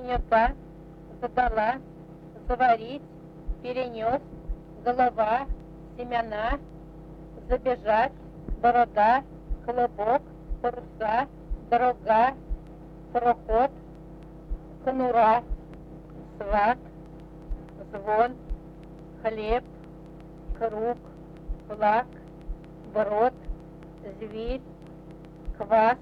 синева, задала, заварить, перенес, голова, семена, забежать, борода, колобок, паруса, дорога, пароход, конура, сват, звон, хлеб, круг, флаг, брод, зверь, квас,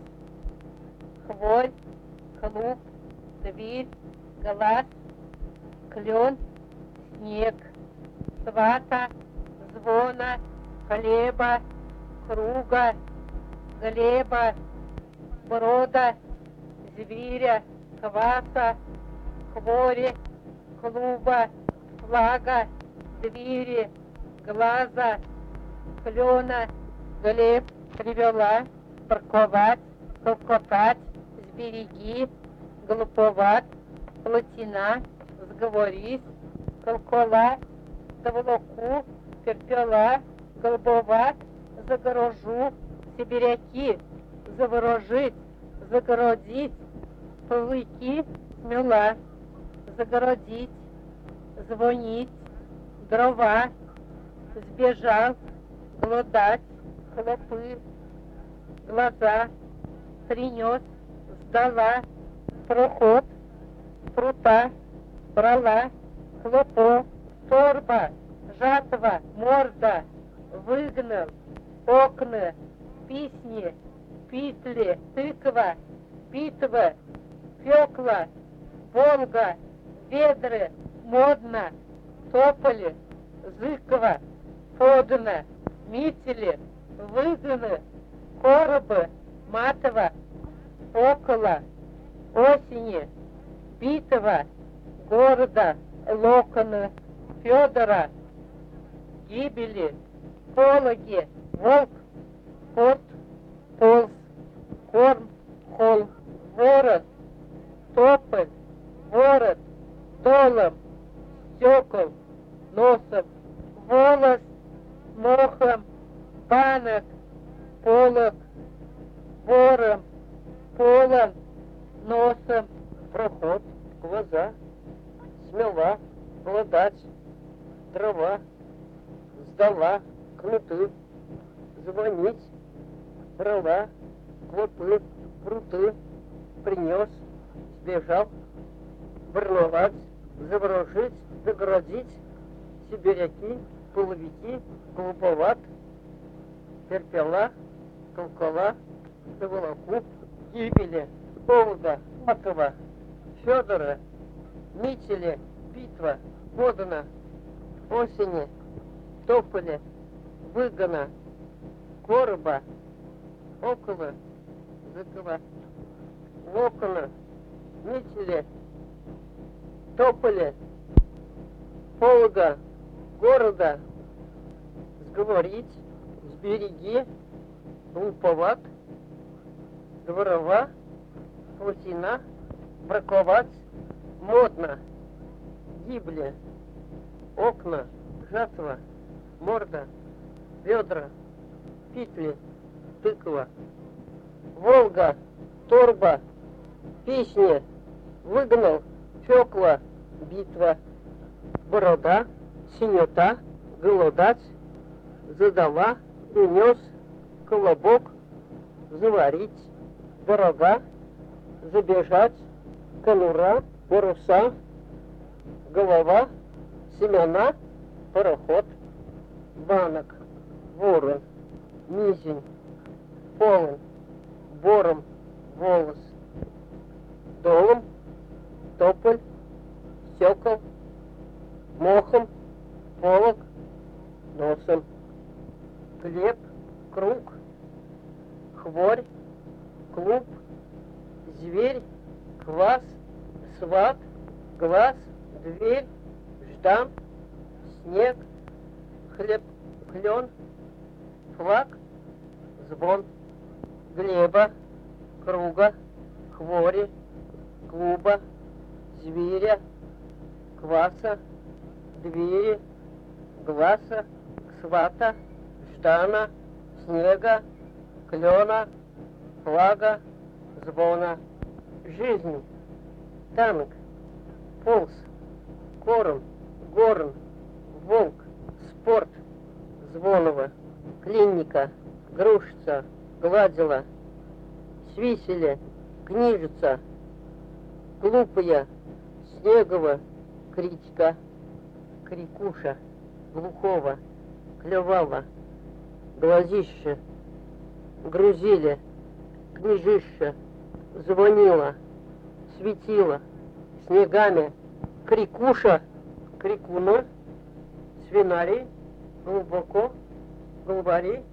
хворь, клуб, дверь, глаз, клен, снег, свата, звона, хлеба, круга, глеба, брода, зверя, кваса, хвори, клуба, флага, двери, глаза, клена, глеб, привела, парковать, толкотать, сбереги, глуповат, плотина, сговорись, колкола, доволоку, перпела, голубоват, загорожу, сибиряки, заворожить, загородить, плыки, смела, загородить, звонить, дрова, сбежал, глодать, хлопы, глаза, принес, сдала, проход, прута, брала, хлопо, торба, жатва, морда, выгнал, окна, письни, петли, тыква, битва, фекла, Волга, ведры, модно, тополи, зыкова, подано, мители, выгоны, коробы, матово, около, осени, битого, города, локоны, Федора, гибели, пологи, волк, порт, полз, корм, холм, ворот, тополь, ворот, долом, стекол, носом, волос, мохом, банок, полок, вором, полон, носом, проход, глаза, смела, глодать, дрова, сдала, кнуты, звонить, брала, клопы, пруты, принес, сбежал, барловать, заворожить, загородить, сибиряки, половики, глуповат, перпела, колкола, доволоку, гибели, повода, Макова, Федора, мители, битва, подана, осени, тополи, выгона, короба, около, зыкова, локона, мители, тополи, полога, города, сговорить, сбереги, глуповат, дворова, плотина, браковать, модно, гибли, окна, жатва, морда, ведра, петли, тыква, Волга, торба, песни, выгнал, фекла, битва, борода, синета, голодать, задала, принес, колобок, заварить, дорога, забежать, конура, паруса, голова, семена, пароход, банок, ворон, мизень, полон, бором, волос, долом, тополь, стекол, мохом, полог, носом, хлеб, круг, хворь, клуб, зверь, квас, сват, глаз, дверь, ждан, снег, хлеб, клен, флаг, звон, глеба, круга, хвори, клуба, зверя, кваса, двери, гласа, свата, ждана, снега, клена, флага, звона, жизнь, танк, полз, корм, горн, волк, спорт, Звонова, клиника, грушица, гладила, свиселе, книжица, глупая, Снегова, критика, крикуша, глухого, клевала, глазище, грузили, книжище, звонила, светила, снегами, крикуша, крикуна, свинарий, глубоко, главари,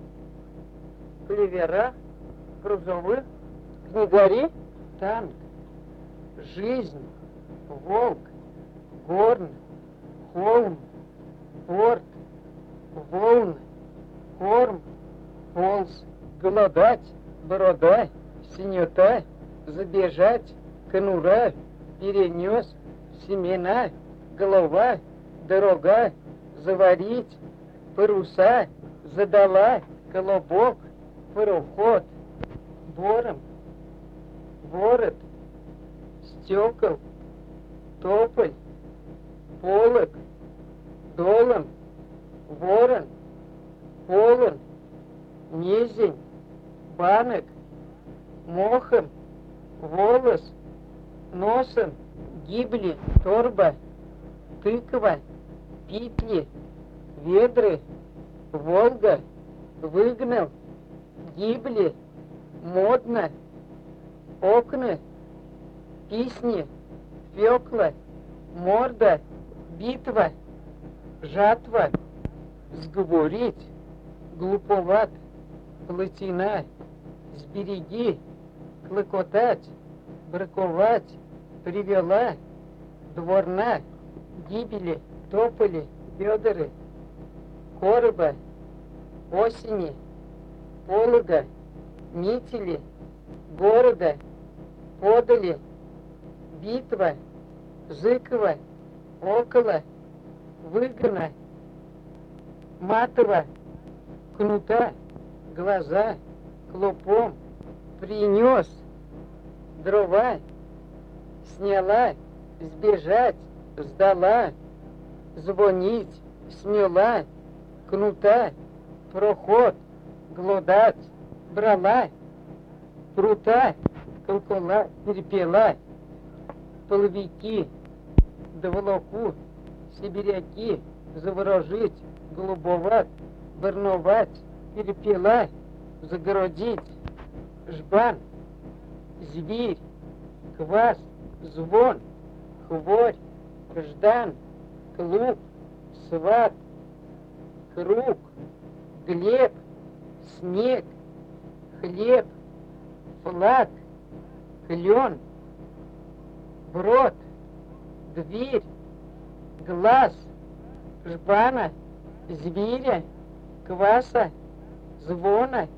клевера, грузовых, книгари, танк, жизнь, волк, горн, холм, порт, волн, корм, полз, голодать, борода, синюта, забежать, конура, перенес, семена, голова, дорога, заварить, паруса, задала, колобок, пароход, бором, ворот, стекол, тополь, полог, долом, ворон, полон, низень, банок, мохом, волос, носом, гибли, торба, тыква, петли, ведры, Волга, выгнал, гибли, модно, окна, песни, фёкла, морда, битва, жатва, сговорить, глуповат, плотина, сбереги, клокотать, браковать, привела, дворна, гибели, тополи, бедеры, короба, осени, полога, нитили, города, подали, битва, Зыкова, около, выгона, матова, кнута, глаза, клопом, принес, дрова, сняла, сбежать, сдала, звонить, сняла, кнута, проход, глодать, брала, прута, колкола, терпела, половики, доволоку, сибиряки, заворожить, голубовать, барновать, перепела, загородить, жбан, зверь, квас, звон, хворь, ждан, клуб, сват, круг, глеб, снег, хлеб, флаг, клен, брод, дверь, глаз, жбана, зверя, кваса, звона,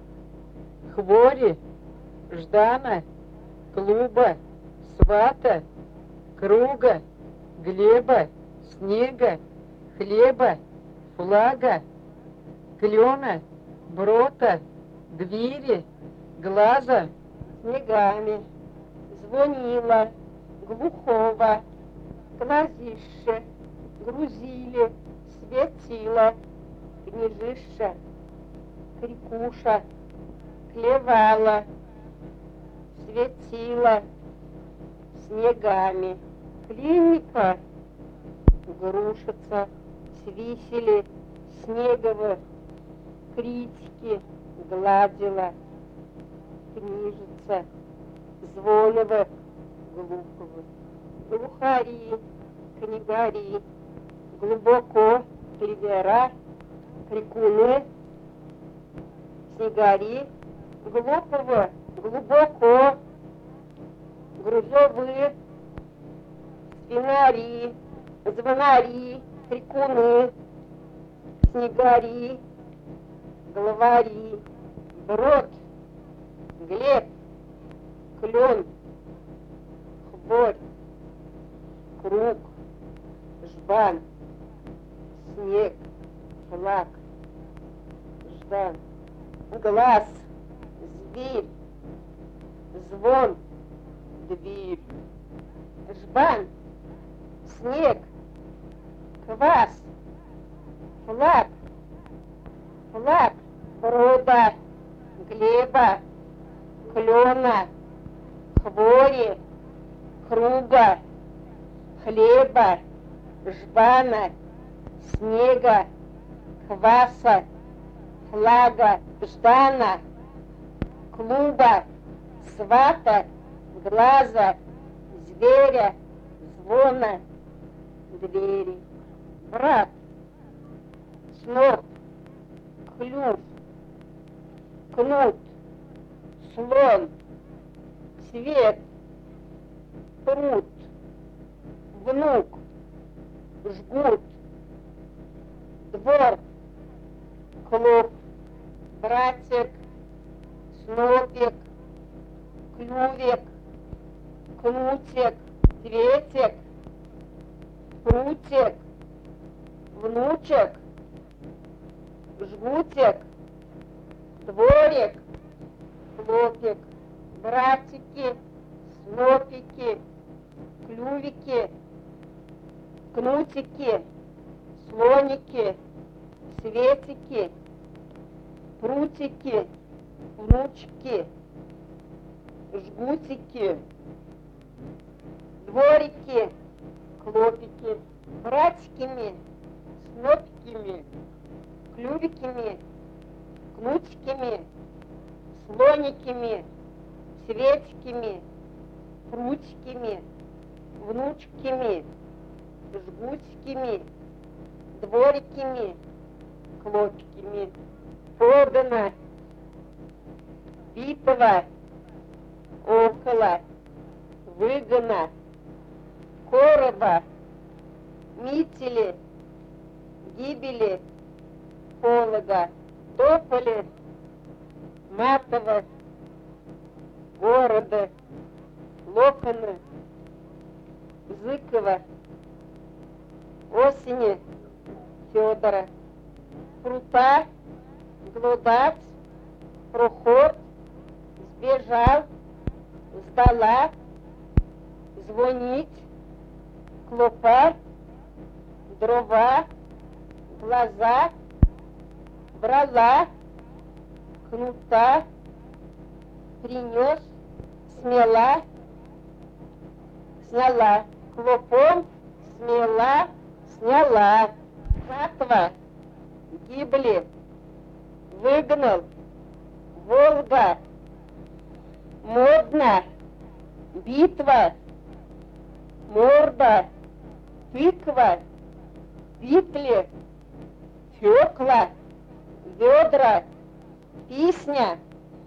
хвори, ждана, клуба, свата, круга, глеба, снега, хлеба, флага, клена, брота, двери, глаза, снегами, звонила, глухого, глазище, грузили, светила, книжище, крикуша, клевала, светила, снегами, клиника, грушица, свисели, Снегова, критики, гладила, книжица, Звонова, глухого, глухари, книгари, глубоко, клевера, крикуны, снегари, глупого, глубоко, грузовые, свинари, звонари, крикуны, снегари, главари, брод, глеб, клен, хворь, круг, жбан, снег, флаг, ждан, глаз, зверь, звон, дверь, жбан, снег, квас, флаг, флаг, руда, глеба, клена, хвори, круга, хлеба, жбана, снега, кваса, флага, ждана, клуба, свата, глаза, зверя, звона, двери. Брат, сноп, клюв, кнут, слон, свет, пруд, внук, жгут, двор, клуб, братик, снопик, клювик, кнутик, цветик, прутик, внучек, жгутик, дворик, хлопик, братики, снопики, клювики, кнутики, слоники, светики, прутики, внучки, жгутики, дворики, хлопики, братиками, снопиками, клювиками, кнутиками, слониками, светиками, прутиками, внучками, жгутиками, двориками, хлопиками. Подано, битого, около, выгона, короба, мители, гибели, полога, тополи, матова, города, локона, Зыкова, осени, Федора, прута, глодать, проход, сбежал, сдала, звонить, клопа, дрова, глаза, брала, кнута, принес, смела, сняла, клопом, смела, сняла, жатва, гибли, выгнал, Волга, модно, битва, морда, тыква, петли, фёкла, ведра, песня,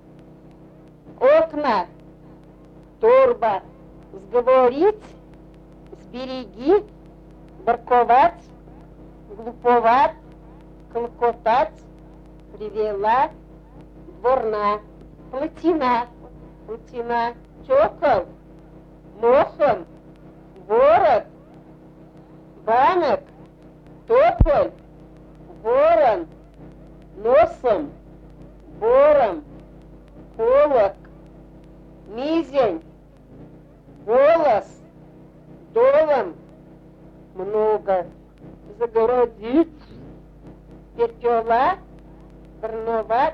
окна, торба, сговорить, сбереги, барковать, глуповать, клокотать, привела, дворна, плотина, плотина, чокол, мохом, ворот, банок, тополь, ворон, носом, бором, полок, мизень, голос, долом, много, загородить, петела, горновать,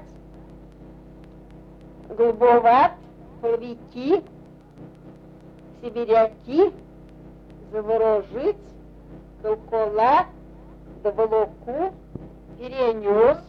голубоват, половики, сибиряки, заворожить, колкола, доволоку, перенес,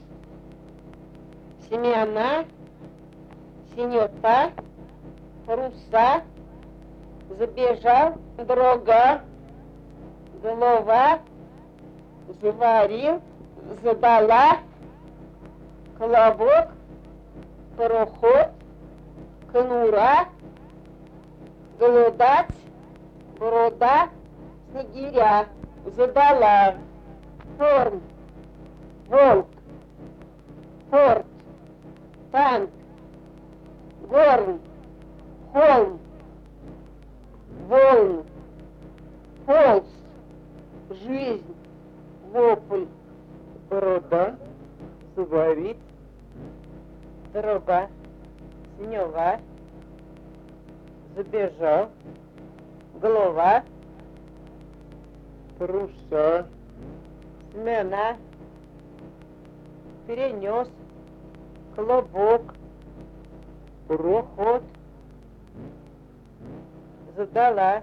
семена, синета, руса, забежал, дорога, голова, заварил, задала, колобок, пароход, конура, голодать, борода, снегиря, задала, форм, волк, форт, танк, горн, холм, волн, полз, жизнь, вопль, борода, заварить, дорога, сняла, забежал, голова, Паруса. Смена. Перенес. Колобок. Проход. Задала.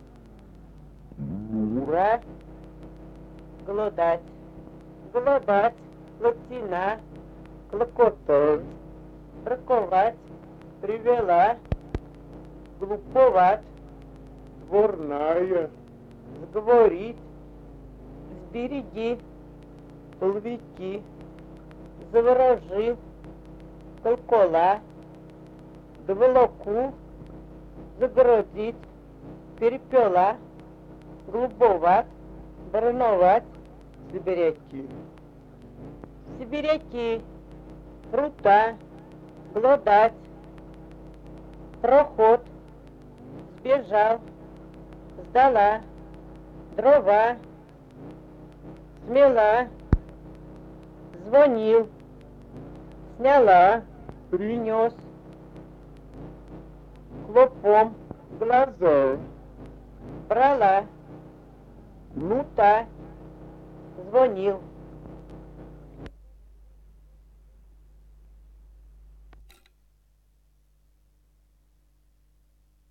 Ура. Голодать. Голодать. Локтина. Клокотать. Браковать. Привела. Глуповать. Дворная. Сговорить. Сбереги. Половики. Заворожи. Колкола. Доволоку. Загородить. Перепела. Глубовать. Барановать. Сибиряки. Сибиряки. Рута. Глодать. Проход. Сбежал. Сдала. Дрова. Смела. Звонил. Сняла. Принес. Клопом. Глаза. Брала. Нута. Звонил.